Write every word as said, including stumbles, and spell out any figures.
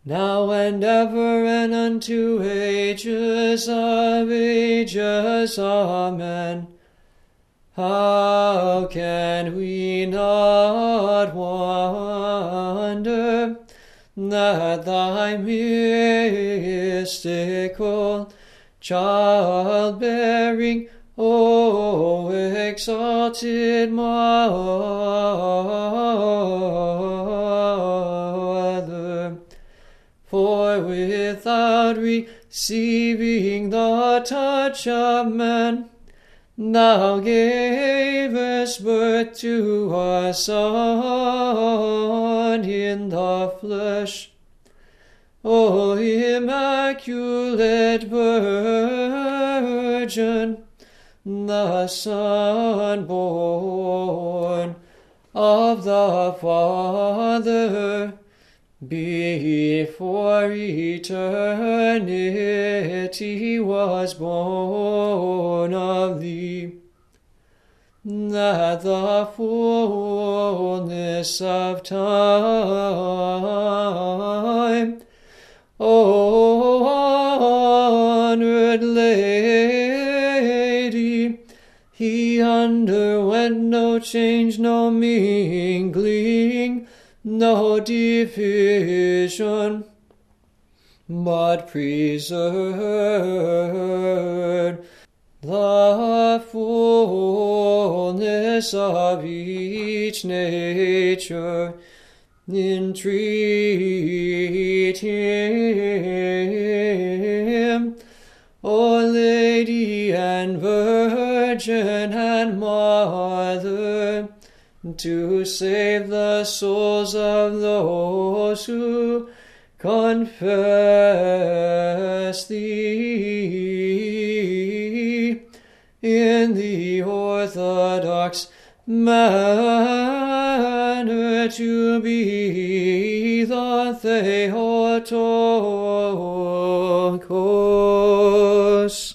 now and ever, and unto ages of ages. Amen. How can we not wonder that thy mystical childbearing, O exalted Mother, for without receiving the touch of man, thou gavest birth to a Son in the flesh. O Immaculate Virgin, the Son born of the Father, before eternity was born of thee, that the fullness of time, O honored Lady, he underwent no change, no mingling, no division, but preserved the fullness of each nature. Entreat him, O Lady and Virgin and Mother, to save the souls of those who confess thee in the orthodox manner to be the Theotokos.